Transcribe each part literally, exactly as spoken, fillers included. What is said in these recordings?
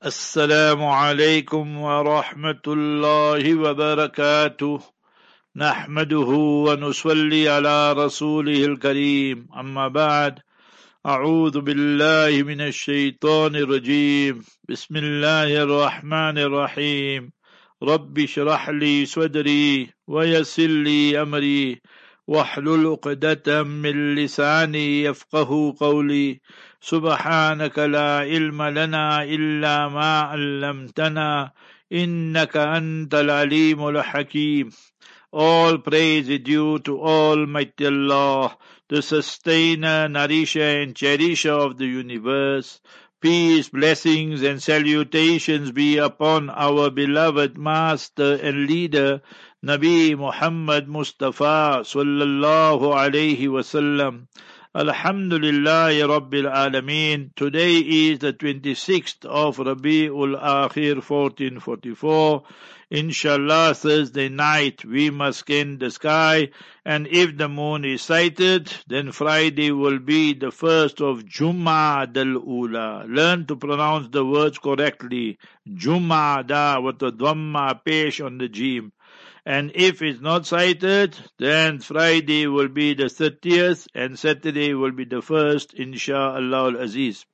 السلام عليكم ورحمة الله وبركاته نحمده ونصلي على رسوله الكريم أما بعد أعوذ بالله من الشيطان الرجيم بسم الله الرحمن الرحيم رب اشرح لي صدري ويسر لي أمري واحلل عقدة من لساني يفقه قولي سبحانك لا علم لنا إلا ما علمتنا إنك أنت العليم الحكيم. All praise is due to Almighty Allah, the sustainer, nourisher and cherisher of the universe. Peace, blessings and salutations be upon our beloved master and leader, Nabi Muhammad Mustafa sallallahu alayhi wasallam. Alhamdulillah Rabbil Alameen. Today is the twenty-sixth of Rabi'ul Akhir fourteen forty-four. Inshallah, Thursday night we must scan the sky, and if the moon is sighted, then Friday will be the first of Jum'ad al-Ula. Learn to pronounce the words correctly. Jum'ada with the dhamma pesh on the jim. And if it's not sighted, then Friday will be the thirtieth and Saturday will be the first, insha'Allah al-Aziz.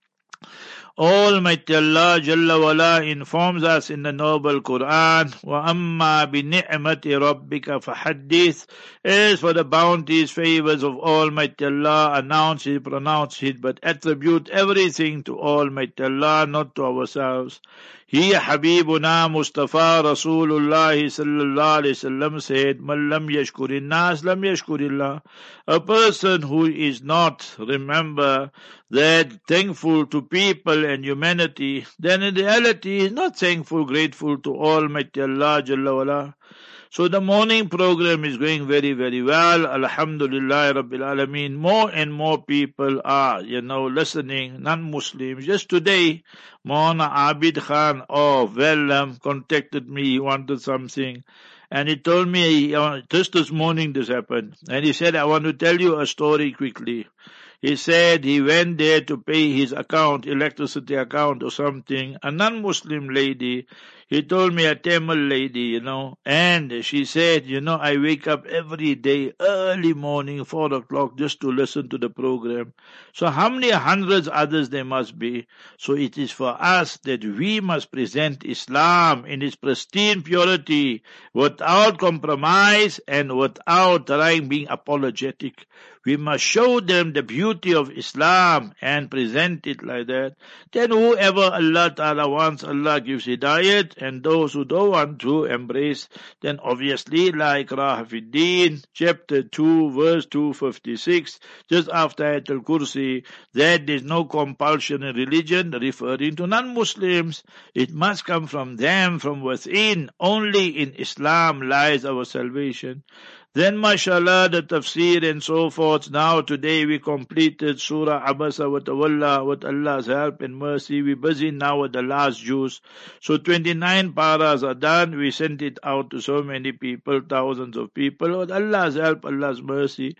Almighty Allah Jalla wala informs us in the noble Quran, وَأَمَّا بِنِعْمَةِ رَبِّكَ فَحَدِّثْ. As for the bounties, favors of Almighty Allah, announce it, pronounce it, but attribute everything to Almighty Allah, not to ourselves. He Habibuna Mustafa Rasulullah sallallahu alayhi wasallam said, Man lam yashkurin nas lam yashkurillah. A person who is not, remember, that thankful to people and humanity, then in reality is not thankful, grateful to Almighty Allah Jalla wala. So the morning program is going very, very well. Alhamdulillah Rabbil Alameen. More and more people are, you know, listening, non-Muslims. Just today, Maulana Abid Khan of Wellam contacted me. He wanted something. And he told me, just this morning this happened. And he said, I want to tell you a story quickly. He said he went there to pay his account, electricity account or something. A non-Muslim lady, he told me a Tamil lady, you know, and she said, you know, I wake up every day, early morning, four o'clock, just to listen to the program. So how many hundreds others there must be? So it is for us that we must present Islam in its pristine purity, without compromise and without trying being apologetic. We must show them the beauty of Islam and present it like that. Then whoever Allah Ta'ala wants, Allah gives hidayat, and those who don't want to embrace, then obviously like Ikraha fi Deen, chapter two, verse two fifty-six, just after Ayatul Kursi, that there is no compulsion in religion, referring to non-Muslims. It must come from them, from within. Only in Islam lies our salvation. Then, mashallah, the tafsir and so forth. Now, today we completed Surah Abasa wa Tawalla with Allah's help and mercy. We're busy now with the last juz. So, twenty-nine paras are done. We sent it out to so many people, thousands of people. With Allah's help, Allah's mercy.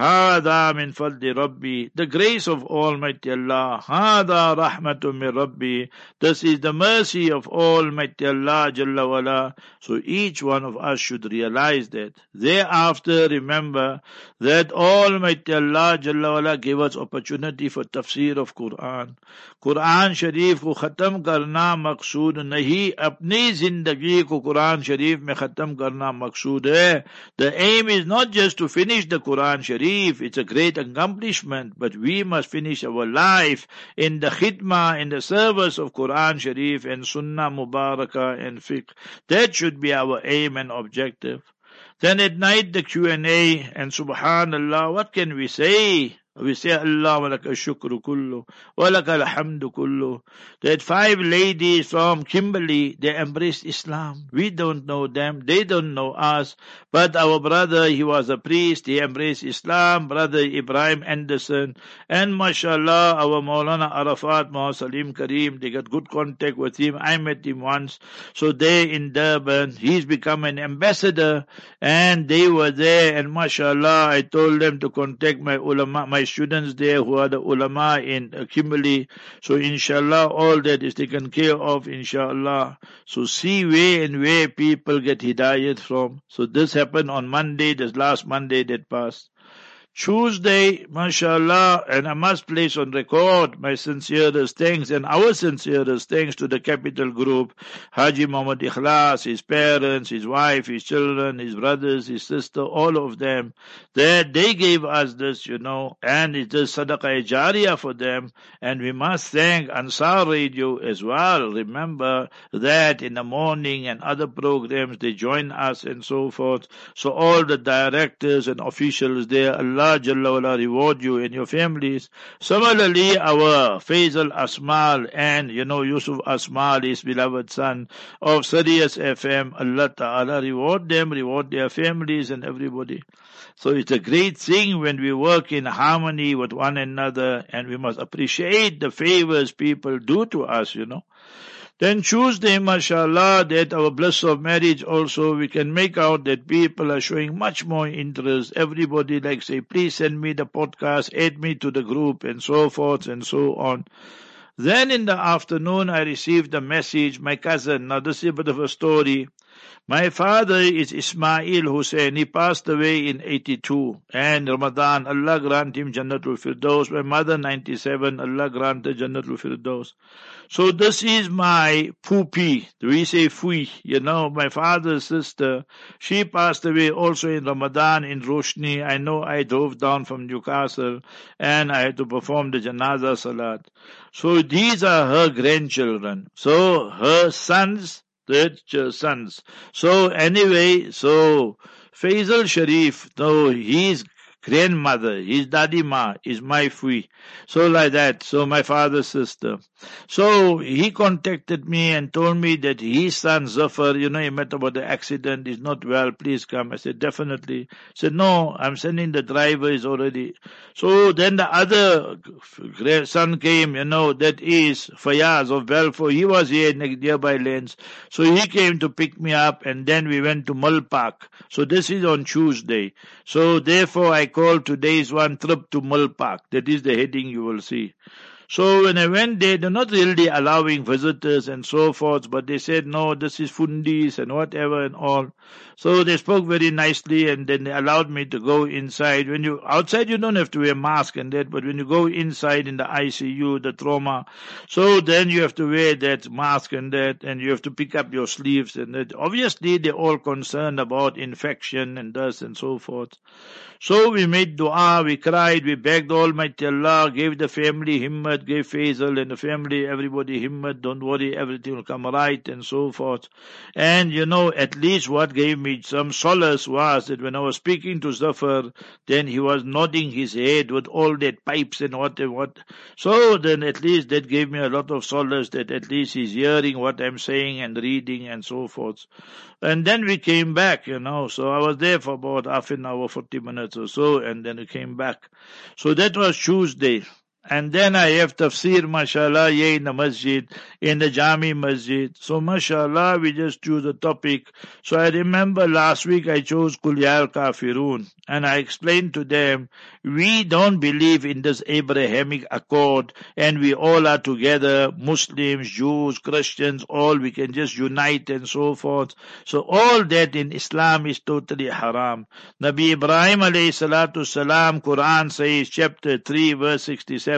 Hada min fadli Rabbi. The grace of Almighty Allah. Hada rahmatun min Rabbi. This is the mercy of Almighty Allah Jalla wala. So, each one of us should realize that. There are After, remember that Almighty Allah Jalla wala gave us opportunity for tafsir of Quran. Quran Sharif ko khatam karna maqsood nahi, apni zindagi ko Quran Sharif mein khatam karna maqsood hai. The aim is not just to finish the Quran Sharif, it's a great accomplishment, but we must finish our life in the khidmah, in the service of Quran Sharif and Sunnah Mubarakah and fiqh. That should be our aim and objective. Then at night the Q and A, and subhanallah, what can we say? We say Allah wa laka shukru kullu, wa laka alhamdu kullu. That five ladies from Kimberley, they embraced Islam. We don't know them, they don't know us. But our brother, he was a priest, he embraced Islam, brother Ibrahim Anderson. And mashallah, our Maulana Arafat, Muhammad Salim Kareem, they got good contact with him. I met him once. So they in Durban, he's become an ambassador. And they were there, and mashallah, I told them to contact my ulama, my my students there who are the ulama in uh, Kimberley. So inshallah, all that is taken care of, inshallah. So see where and where people get hidayat from. So this happened on Monday, this last Monday that passed. Tuesday, mashallah, and I must place on record my sincerest thanks and our sincerest thanks to the Capital Group, Haji Muhammad Ikhlas, his parents, his wife, his children, his brothers, his sister, all of them, that they gave us this, you know, and it is sadaqah jariyah for them, and we must thank Ansar Radio as well. Remember that in the morning and other programs, they join us and so forth. So all the directors and officials there, Allah Allah Jalla wala reward you and your families. Similarly, our Faisal Asmal and, you know, Yusuf Asmal, his beloved son of Sirius F M, Allah Ta'ala reward them, reward their families and everybody. So it's a great thing when we work in harmony with one another, and we must appreciate the favors people do to us, you know. Then Tuesday, mashallah, that our bliss of marriage also, we can make out that people are showing much more interest. Everybody like say, please send me the podcast, add me to the group and so forth and so on. Then in the afternoon, I received a message, my cousin, now this is a bit of a story. My father is Ismail Hussain. He passed away in eighty-two. And Ramadan, Allah grant him Jannatul Firdaus. My mother, ninety-seven. Allah grant her Jannatul Firdaus. So this is my Pupi. We say Fui. You know, my father's sister. She passed away also in Ramadan in Roshni. I know I drove down from Newcastle and I had to perform the Janaza Salat. So these are her grandchildren. So her sons, the sons. So anyway, so Faisal Sharif, though his grandmother, his daddy ma is my fui. So like that, so my father's sister. So he contacted me and told me that his son Zafar, you know, he met about the accident, is not well, please come. I said, definitely. I said, no, I'm sending the driver, is already. So then the other son came, you know, that is Fayaz of Belfort. He was here in the nearby lanes. So he came to pick me up, and then we went to Mul Park. So this is on Tuesday. So therefore I called today's one trip to Mul Park. That is the heading you will see. So when I went there, they're not really allowing visitors and so forth, but they said, no, this is fundis and whatever and all. So they spoke very nicely, and then they allowed me to go inside. When you, outside you don't have to wear a mask and that, but when you go inside in the I C U, the trauma, so then you have to wear that mask and that, and you have to pick up your sleeves and that. Obviously they're all concerned about infection and this and so forth. So we made dua, we cried, we begged Almighty Allah, gave the family himmat, gave Faisal and the family, everybody himmat, don't worry, everything will come right and so forth. And you know, at least what gave me some solace was that when I was speaking to Zafar, then he was nodding his head with all that pipes and what and what. So then at least that gave me a lot of solace that at least he's hearing what I'm saying and reading and so forth. And then we came back, you know, so I was there for about half an hour, forty minutes or so, and then we came back. So that was Tuesday. And then I have tafsir, mashallah, here in the masjid, in the Jami masjid. So mashallah, we just choose a topic. So I remember last week I chose Qul Ya Kafirun, and I explained to them, we don't believe in this Abrahamic Accord, and we all are together, Muslims, Jews, Christians, all, we can just unite and so forth. So all that in Islam is totally haram. Nabi Ibrahim alayhi salatu salam, Quran says, chapter three, verse sixty-seven,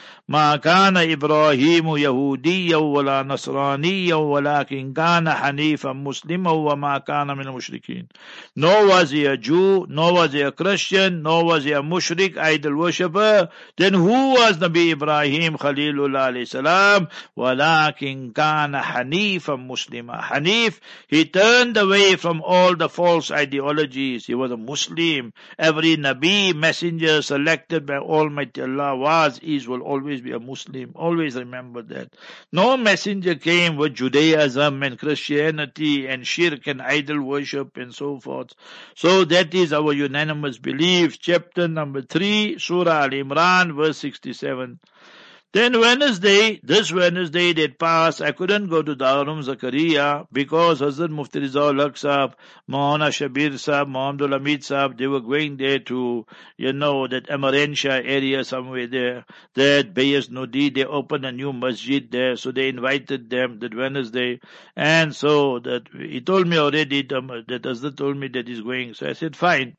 ما كان إبراهيم يهوديا ولا نصرانيا ولكن كان حنيفا مسلما وما كان من المشركين. Nor was he a Jew, nor was he a Christian, nor was he a mushrik, idol worshipper. Then who was Nabi Ibrahim Khalilullah alayhi salam? ولكن كان حنيفا مسلما. Hanif, he turned away from all the false ideologies. He was a Muslim. Every Nabi, messenger selected by Almighty Allah was, is, will always be a Muslim. Always remember that. No messenger came with Judaism and Christianity and shirk and idol worship and so forth. So that is our unanimous belief. Chapter number three, Surah Al-Imran, verse sixty-seven. Then Wednesday, this Wednesday that passed, I couldn't go to Darul Zakaria because Hazrat Mufti Rizal Haq Sahab, Maulana Shabir Sahab, Muhammad Hamid Sahab, they were going there to, you know, that Amarentia area somewhere there, that Bayas Nodi, they opened a new masjid there, so they invited them that Wednesday, and so that he told me already, that Hazrat told me that he's going, so I said, fine.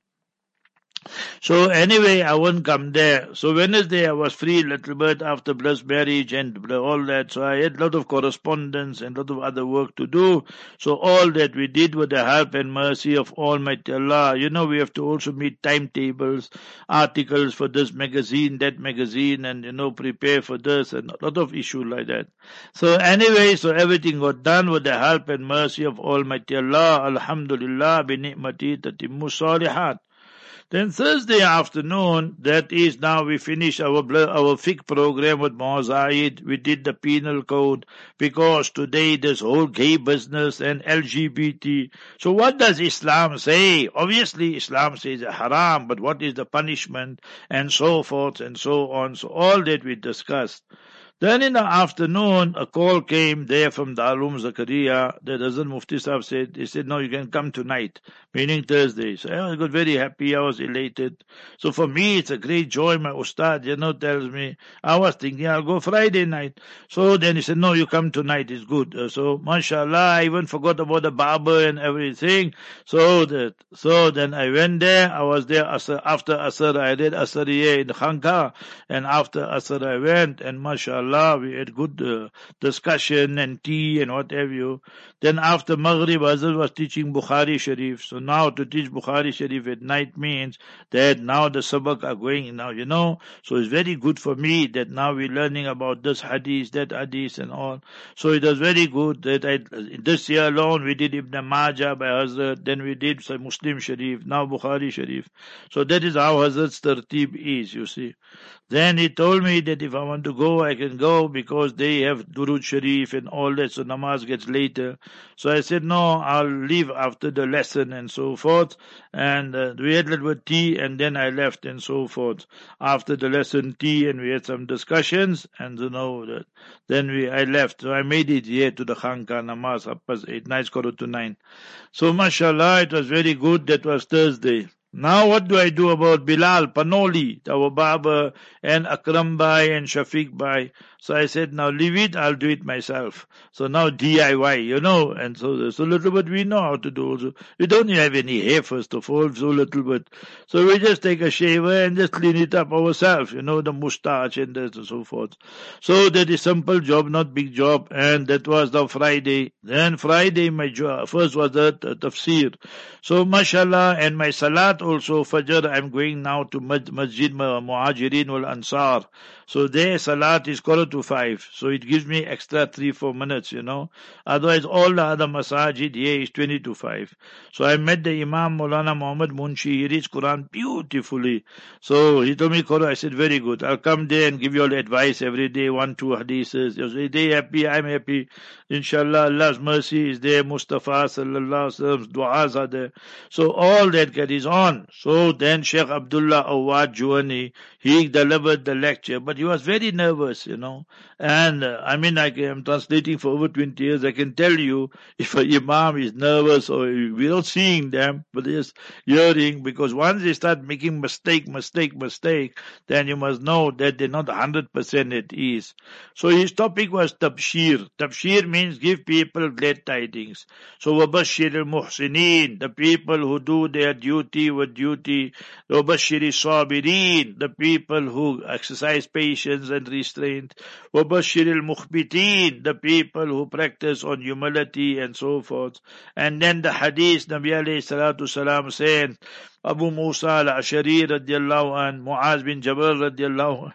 So anyway, I won't come there. So Wednesday I was free a little bit after blessed marriage and all that. So I had a lot of correspondence and a lot of other work to do. So all that we did with the help and mercy of Almighty Allah. You know, we have to also meet timetables, articles for this magazine, that magazine, and, you know, prepare for this and a lot of issues like that. So anyway, so everything got done with the help and mercy of Almighty Allah. Alhamdulillah, bi ni'mati tatimmu salihat. Then Thursday afternoon, that is now we finish our our fiqh program with Muazzayid. We did the penal code because today this whole gay business and L G B T. So what does Islam say? Obviously Islam says haram, but what is the punishment and so forth and so on. So all that we discussed. Then in the afternoon, a call came there from Darul Zakaria. The Hazrat Mufti Sahab said, he said, no, you can come tonight, meaning Thursday. So I got very happy, I was elated. So for me, it's a great joy. My Ustad, you know, tells me, I was thinking I'll go Friday night. So then he said, no, you come tonight, it's good. Uh, so, mashallah, I even forgot about the barber and everything. So that, so then I went there, I was there after Asr, I did Asriye in Khanka, and after Asr I went, and mashallah, Allah, we had good uh, discussion and tea and what have you. Then after Maghrib, Hazrat was teaching Bukhari Sharif. So now to teach Bukhari Sharif at night means that now the sabak are going now, you know. So it's very good for me that now we're learning about this hadith, that hadith and all. So it was very good that I, this year alone we did Ibn Majah by Hazrat, then we did Muslim Sharif, now Bukhari Sharif. So that is how Hazrat's tartib is, you see. Then he told me that if I want to go, I can go because they have Durud Sharif and all that, so namaz gets later. So I said, no, I'll leave after the lesson and so forth. And uh, we had a little bit tea and then I left and so forth. After the lesson, tea, and we had some discussions and you know, that, then we I left. So I made it here to the Khanka namaz, up past eight, nice quarter to nine. So mashallah, it was very good. That was Thursday. Now what do I do about Bilal Panoli, our Baba, and Akram Bhai and Shafiq Bhai? So I said, now leave it, I'll do it myself. So now D I Y, you know, and so, so little bit we know how to do also. We don't have any hair first of all, so little bit. So we just take a shaver and just clean it up ourselves, you know, the moustache and that and so forth. So that is simple job, not big job, and that was the Friday. Then Friday my job, first was the tafsir. So mashallah, and my salat also, Fajr, I'm going now to Masjid Muhajirin wal Ansar. So there salat is quarter to five. So it gives me extra three, four minutes, you know. Otherwise all the other masajid here is twenty to five. So I met the Imam Maulana Muhammad Munshi. He reads Quran beautifully. So he told me, Quran, I said, very good. I'll come there and give you all advice every day, one, two hadiths. You say, they happy, I'm happy. Inshallah, Allah's mercy is there. Mustafa sallallahu alaihi wasallam's du'as are there. So all that carries on. So then Sheikh Abdullah Awad Juwani, he delivered the lecture, but he was very nervous, you know. And uh, I mean, I am translating for over twenty years. I can tell you if an imam is nervous or we're not seeing them, but just hearing, because once they start making mistake, mistake, mistake, then you must know that they're not one hundred percent at ease. So his topic was tabshir. Tabshir means give people glad tidings. So wabashir al-muhsinin, the people who do their duty with duty. Wabashir al-sabirin, the people who exercise patience and restraint. Wabashir al-mukhbitin, the people who practice on humility and so forth. And then the hadith, Nabi alayhi salatu salam said, Abu Musa al-Ashari radiallahu an, Muaz bin Jabal radiallahu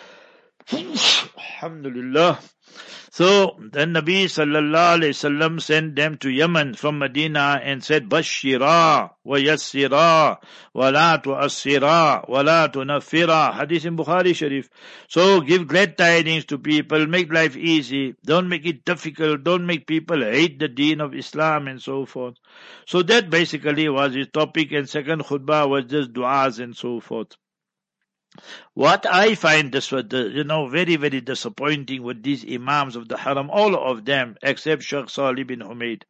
an. Alhamdulillah. So then Nabi sallallahu alayhi wasallam sent them to Yemen from Medina and said, Bashira wa yassira wa la tu'assira wa la tunaffira. Hadith in Bukhari Sharif. So give glad tidings to people, make life easy, don't make it difficult, don't make people hate the deen of Islam and so forth. So that basically was his topic, and second khutbah was just du'as and so forth. What I find this was the, you know, very, very disappointing with these Imams of the Haram, all of them, except Sheikh Salih bin Humaid.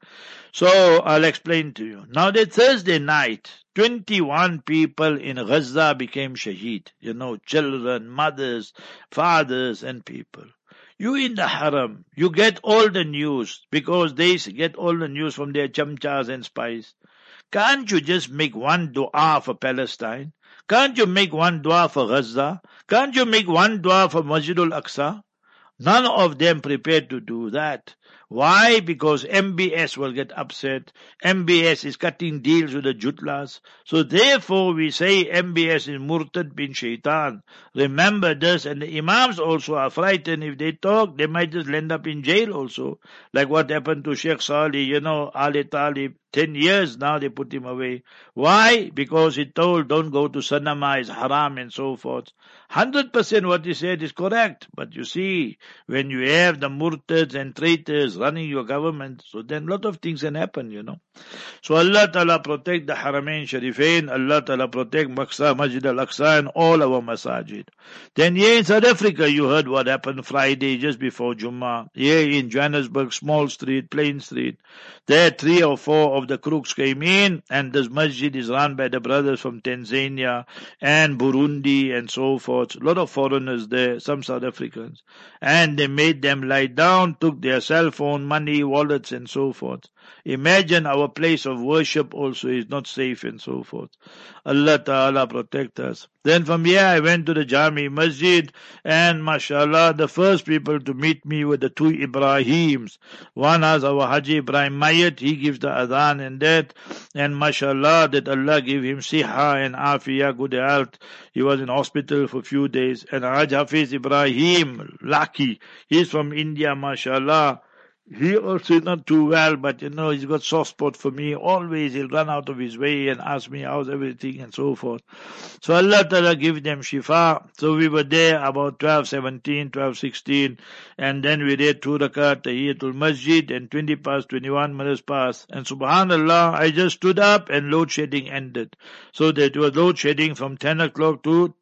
So I'll explain to you. Now that Thursday night, twenty-one people in Gaza became shaheed. You know, children, mothers, fathers, and people. You in the Haram, you get all the news because they get all the news from their chamchas and spies. Can't you just make one dua for Palestine? Can't you make one dua for Gaza? Can't you make one dua for Masjidul Aqsa? None of them prepared to do that. Why? Because M B S will get upset. M B S is cutting deals with the Jutlas. So therefore we say M B S is Murtad bin Shaitan. Remember this, and the Imams also are frightened. If they talk, they might just end up in jail also. Like what happened to Sheikh Salih, you know, Ali Talib. Ten years now they put him away. Why? Because he told don't go to Sanama, it's haram and so forth. Hundred percent what he said is correct. But you see, when you have the murtads and traitors running your government, so then a lot of things can happen, you know. So Allah Ta'ala protect the Haramain Sharifain, Allah Ta'ala protect Maqsa, Masjid al-Aqsa and all our masajid. Then here in South Africa, you heard what happened Friday just before Jummah. Here in Johannesburg, Small Street, Plain Street, there three or four of the crooks came in, and this masjid is run by the brothers from Tanzania and Burundi and so forth. A lot of foreigners there, some South Africans. And they made them lie down, took their cell phone, money, wallets and so forth. Imagine our place of worship also is not safe and so forth. Allah Ta'ala protect us. Then from here I went to the Jami Masjid, and mashallah, the first people to meet me were the two Ibrahims. One is our Haji Ibrahim Mayat, he gives the adhan and that, and mashallah that Allah give him siha and afiyah, good health. He was in hospital for a few days. And Haj Hafiz Ibrahim, lucky, he's from India, mashallah. He also is not too well, but you know, he's got soft spot for me. Always he'll run out of his way and ask me how's everything and so forth. So Allah Ta'ala give them shifa. So we were there about twelve seventeen, twelve sixteen, and then we did two rakat, Tahiyatul Masjid, and twenty past twenty-one minutes past. And subhanallah, I just stood up and load shedding ended. So that was load shedding from ten o'clock to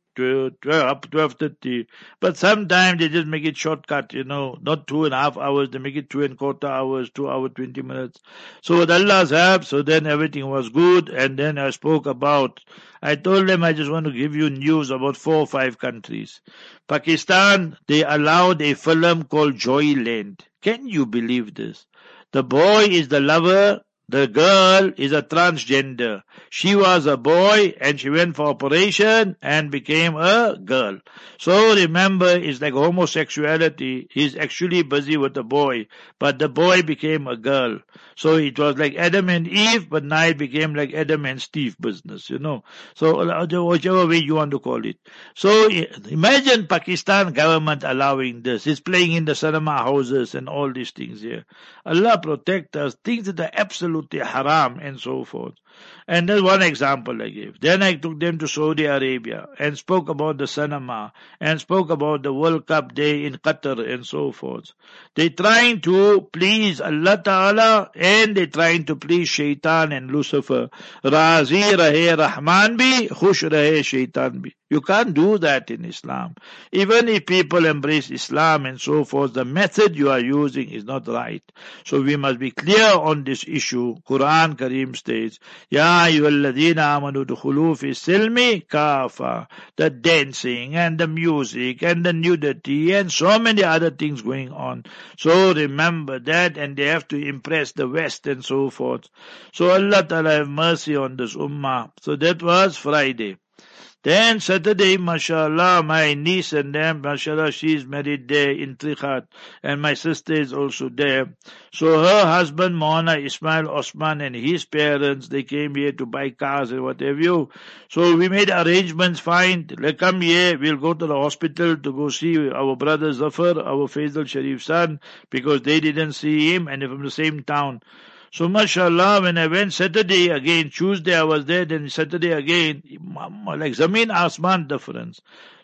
up twelve thirty, but sometimes they just make it shortcut, you know, not two and a half hours, they make it two and quarter hours, two hour twenty minutes. So with Allah's help, so then everything was good. And then I spoke about, I told them I just want to give you news about four or five countries. Pakistan, they allowed a film called Joyland. Can you believe this? The boy is the lover, the girl is a transgender. She was a boy and she went for operation and became a girl. So remember, it's like homosexuality. He's actually busy with the boy, but the boy became a girl. So it was like Adam and Eve, but now it became like Adam and Steve business, you know. So whichever way you want to call it. So imagine Pakistan government allowing this. It's playing in the cinema houses and all these things here. Allah protect us. Things that are absolutely haram and so forth. And that's one example I gave. Then I took them to Saudi Arabia and spoke about the cinema and spoke about the World Cup day in Qatar and so forth. They're trying to please Allah Ta'ala and they're trying to please Shaitan and Lucifer. Razi rahe Rahman bhi, khush rahe Shaitan bhi. You can't do that in Islam. Even if people embrace Islam and so forth, the method you are using is not right. So we must be clear on this issue. Quran Kareem states, Ya ayyuhalladhina amanu dukhulu fi silmi kafa. The dancing and the music and the nudity and so many other things going on. So remember that, and they have to impress the West and so forth. So Allah Ta'ala have mercy on this ummah. So that was Friday. Then Saturday, mashallah, my niece and them, mashallah, she's married there in Trichat, and my sister is also there. So her husband, Mohana Ismail Osman, and his parents, they came here to buy cars and what have you. So we made arrangements, fine, they come here, we'll go to the hospital to go see our brother Zafar, our Faisal Sharif son, because they didn't see him, and they're from the same town. So mashallah, when I went Saturday again, Tuesday I was there, then Saturday again, like Zameen Asman difference.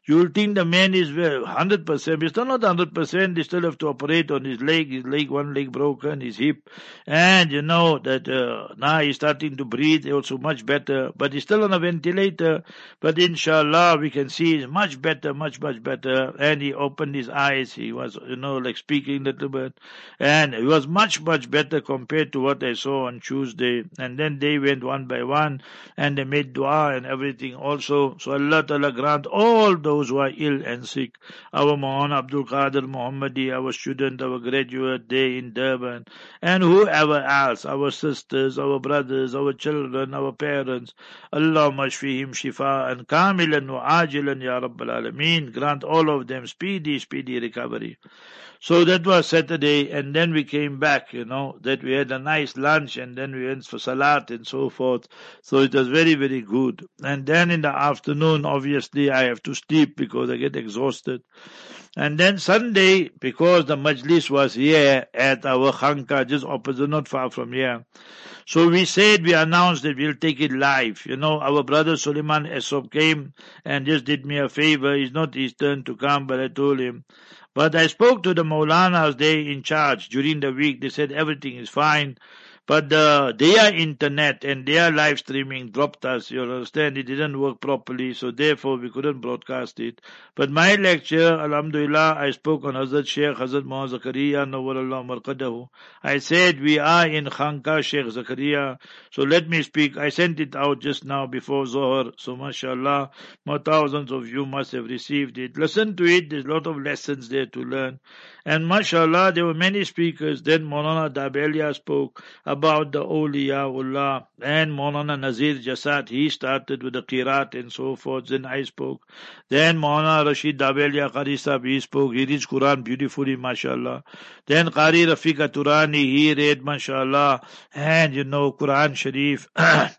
You'll think the man is one hundred percent. He's still not one hundred percent. They still have to operate on his leg, his leg, one leg broken, his hip. And you know that uh, now he's starting to breathe also much better. But he's still on a ventilator. But inshallah, we can see he's much better, much, much better. And he opened his eyes. He was, you know, like speaking a little bit. And he was much, much better compared to what I saw on Tuesday. And then they went one by one and they made dua and everything also. So Allah Ta'ala grant all those who are ill and sick. Our Maulana Abdul Qadir Muhammadi, our student, our graduate there in Durban, and whoever else, our sisters, our brothers, our children, our parents. Allahumma shfihim shifa and kamilan wa ajilan ya Rabbal Alameen. Grant all of them speedy, speedy recovery. So that was Saturday, and then we came back, you know, that we had a nice lunch, and then we went for salat and so forth. So it was very, very good. And then in the afternoon, obviously, I have to sleep because I get exhausted. And then Sunday, because the majlis was here at our khanka, just opposite, not far from here. So we said, we announced that we'll take it live. You know, our brother Suleiman Esop came and just did me a favor. It's not his turn to come, but I told him. But I spoke to the Maulanas there in charge during the week. They said everything is fine. But uh, their internet and their live streaming dropped us, you understand. It didn't work properly, so therefore we couldn't broadcast it. But my lecture, alhamdulillah, I spoke on Hazrat Sheikh Hazrat Muhammad Zakaria, Nawwalullah Marqadahu. I said we are in Khanka Sheikh Zakaria, so let me speak. I sent it out just now before Zohar, so mashallah, more thousands of you must have received it. Listen to it, there's a lot of lessons there to learn. And mashallah, there were many speakers. Then Maulana Dabelia spoke about the awliyaullah, and Maulana Nazir Jasad, he started with the Qiraat and so forth. Then I spoke. Then Maulana Rashid Dabelia Qari Sahib, he spoke. He reads Quran beautifully, mashallah. Then Qari Rafiqa Turani, he read, mashallah, and you know, Quran Sharif.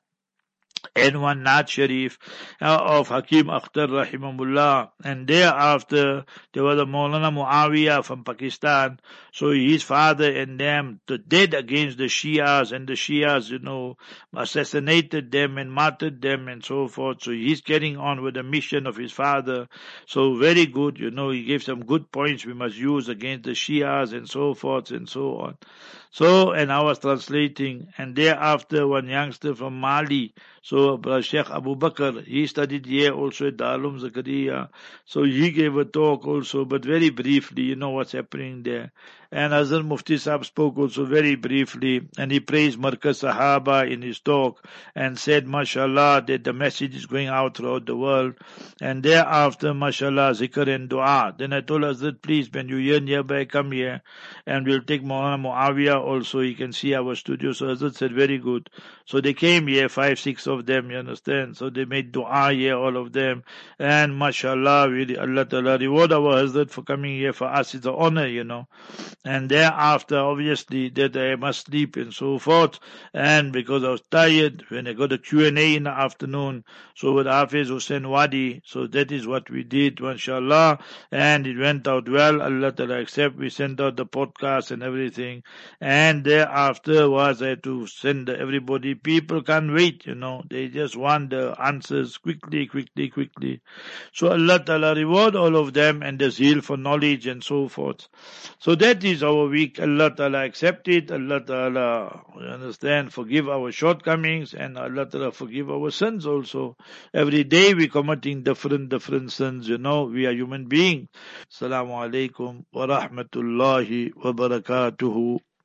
And one Naat Sharif uh, of Hakim Akhtar Rahimahullah. And thereafter, there was a Maulana Muawiyah from Pakistan. So his father and them dead against the Shias, and the Shias, you know, assassinated them and martyred them and so forth. So he's carrying on with the mission of his father. So very good, you know, he gave some good points we must use against the Shias and so forth and so on. So, and I was translating, and thereafter one youngster from Mali, so Sheikh Abu Bakr, he studied here also at Darul Zakaria, so he gave a talk also, but very briefly, you know what's happening there. And Hazrat Mufti Sahib spoke also very briefly, and he praised Markaz Sahaba in his talk, and said, mashallah, that the message is going out throughout the world. And thereafter, mashallah, zikr and dua. Then I told Hazrat, please, when you hear nearby, come here, and we'll take Maulana Muawiyah also, you can see our studio. So Hazrat said, very good. So they came here, five, six of them, you understand? So they made dua here, all of them. And mashallah, really, Allah Ta'ala reward our Hazrat for coming here. For us, it's an honor, you know. And thereafter, obviously, that I must sleep and so forth. And because I was tired, when I got a Q and A in the afternoon, so with Hafiz Hussain Wadi, so that is what we did, mashallah. And it went out well, Allah Ta'ala accept. We sent out the podcast and everything. And thereafter was I had to send everybody. People can't wait, you know. They just want the answers quickly, quickly, quickly. So Allah Ta'ala reward all of them and the zeal for knowledge and so forth. So that is our week. Allah Ta'ala accept it. Allah Ta'ala, you understand, forgive our shortcomings, and Allah Ta'ala forgive our sins also. Every day we committing different, different sins, you know. We are human beings. Assalamu alaikum wa rahmatullahi wa barakatuhu.